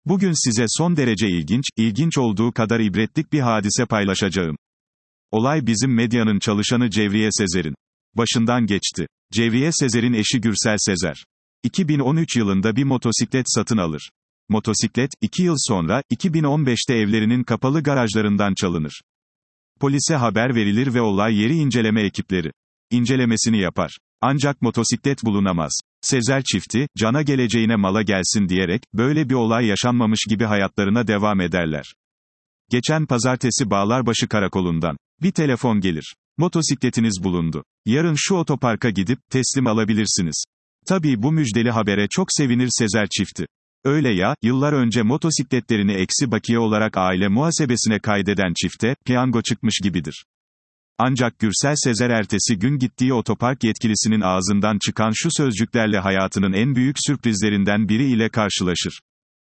Bugün size son derece ilginç olduğu kadar ibretlik bir hadise paylaşacağım. Olay bizim medyanın çalışanı Cevriye Sezer'in başından geçti. Cevriye Sezer'in eşi Gürsel Sezer, 2013 yılında bir motosiklet satın alır. Motosiklet, 2 yıl sonra, 2015'te evlerinin kapalı garajlarından çalınır. Polise haber verilir ve olay yeri inceleme ekipleri incelemesini yapar. Ancak motosiklet bulunamaz. Sezer çifti, cana geleceğine mala gelsin diyerek, böyle bir olay yaşanmamış gibi hayatlarına devam ederler. Geçen pazartesi Bağlarbaşı Karakolu'ndan bir telefon gelir. Motosikletiniz bulundu. Yarın şu otoparka gidip, teslim alabilirsiniz. Tabii bu müjdeli habere çok sevinir Sezer çifti. Öyle ya, yıllar önce motosikletlerini eksi bakiye olarak aile muhasebesine kaydeden çifte, piyango çıkmış gibidir. Ancak Gürsel Sezer ertesi gün gittiği otopark yetkilisinin ağzından çıkan şu sözcüklerle hayatının en büyük sürprizlerinden biri ile karşılaşır.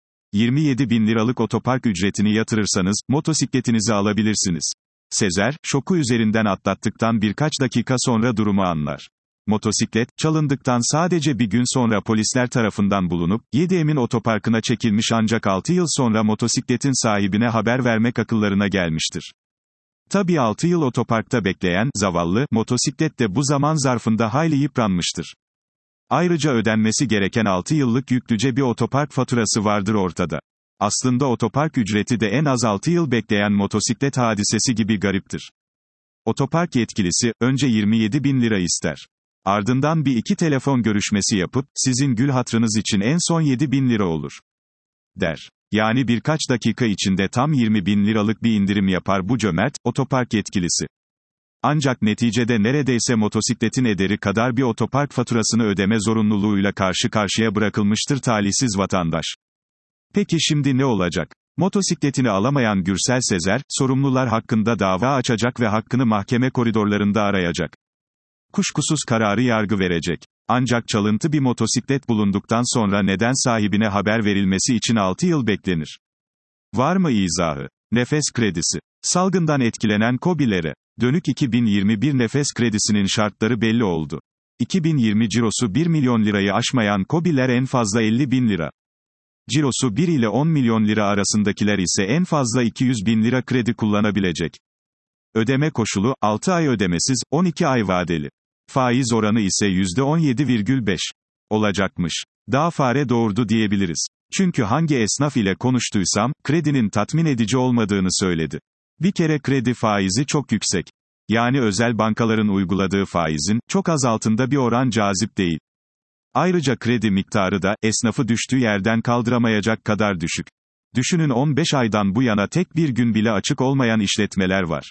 27 bin liralık otopark ücretini yatırırsanız, motosikletinizi alabilirsiniz. Sezer, şoku üzerinden atlattıktan birkaç dakika sonra durumu anlar. Motosiklet, çalındıktan sadece bir gün sonra polisler tarafından bulunup, 7 Emin otoparkına çekilmiş ancak 6 yıl sonra motosikletin sahibine haber vermek akıllarına gelmiştir. Tabii 6 yıl otoparkta bekleyen, zavallı, motosiklet de bu zaman zarfında hayli yıpranmıştır. Ayrıca ödenmesi gereken 6 yıllık yüklüce bir otopark faturası vardır ortada. Aslında otopark ücreti de en az 6 yıl bekleyen motosiklet hadisesi gibi gariptir. Otopark yetkilisi, önce 27 bin lira ister. Ardından bir iki telefon görüşmesi yapıp, sizin gül hatrınız için en son 7 bin lira olur, der. Yani birkaç dakika içinde tam 20 bin liralık bir indirim yapar bu cömert, otopark yetkilisi. Ancak neticede neredeyse motosikletin ederi kadar bir otopark faturasını ödeme zorunluluğuyla karşı karşıya bırakılmıştır talihsiz vatandaş. Peki şimdi ne olacak? Motosikletini alamayan Gürsel Sezer, sorumlular hakkında dava açacak ve hakkını mahkeme koridorlarında arayacak. Kuşkusuz kararı yargı verecek. Ancak çalıntı bir motosiklet bulunduktan sonra neden sahibine haber verilmesi için 6 yıl beklenir? Var mı izahı? Nefes kredisi. Salgından etkilenen KOBİ'lere dönük 2021 nefes kredisinin şartları belli oldu. 2020 cirosu 1 milyon lirayı aşmayan KOBİ'ler en fazla 50 bin lira. Cirosu 1 ile 10 milyon lira arasındakiler ise en fazla 200 bin lira kredi kullanabilecek. Ödeme koşulu, 6 ay ödemesiz, 12 ay vadeli. Faiz oranı ise %17,5 olacakmış. Daha fare doğurdu diyebiliriz. Çünkü hangi esnaf ile konuştuysam, kredinin tatmin edici olmadığını söyledi. Bir kere kredi faizi çok yüksek. Yani özel bankaların uyguladığı faizin, çok az altında bir oran cazip değil. Ayrıca kredi miktarı da, esnafı düştüğü yerden kaldıramayacak kadar düşük. Düşünün 15 aydan bu yana tek bir gün bile açık olmayan işletmeler var.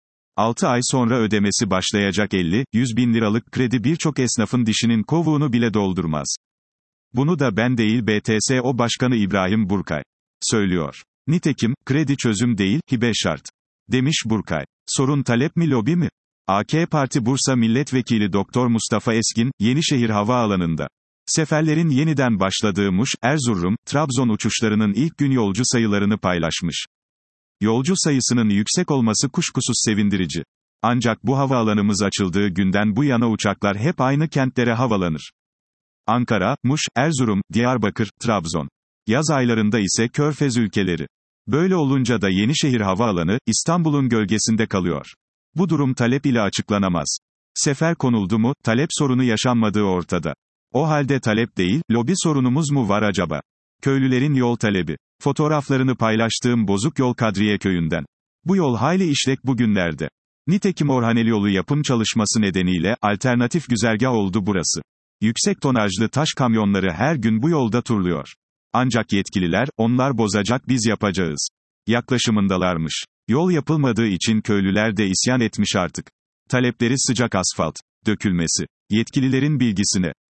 6 ay sonra ödemesi başlayacak 50-100 bin liralık kredi birçok esnafın dişinin kovuğunu bile doldurmaz. Bunu da ben değil BTSO Başkanı İbrahim Burkay söylüyor. Nitekim, kredi çözüm değil, hibe şart, demiş Burkay. Sorun talep mi lobi mi? AK Parti Bursa Milletvekili Doktor Mustafa Eskin, Yenişehir Havaalanı'nda seferlerin yeniden başladığı Muş, Erzurum, Trabzon uçuşlarının ilk gün yolcu sayılarını paylaşmış. Yolcu sayısının yüksek olması kuşkusuz sevindirici. Ancak bu havaalanımız açıldığı günden bu yana uçaklar hep aynı kentlere havalanır. Ankara, Muş, Erzurum, Diyarbakır, Trabzon. Yaz aylarında ise Körfez ülkeleri. Böyle olunca da Yenişehir Havaalanı, İstanbul'un gölgesinde kalıyor. Bu durum talep ile açıklanamaz. Sefer konuldu mu, talep sorunu yaşanmadığı ortada. O halde talep değil, lobi sorunumuz mu var acaba? Köylülerin yol talebi. Fotoğraflarını paylaştığım bozuk yol Kadriye köyünden. Bu yol hayli işlek bugünlerde. Nitekim Orhaneli yolu yapım çalışması nedeniyle, alternatif güzergah oldu burası. Yüksek tonajlı taş kamyonları her gün bu yolda turluyor. Ancak yetkililer, onlar bozacak biz yapacağız yaklaşımındalarmış. Yol yapılmadığı için köylüler de isyan etmiş artık. Talepleri sıcak asfalt dökülmesi. Yetkililerin bilgisine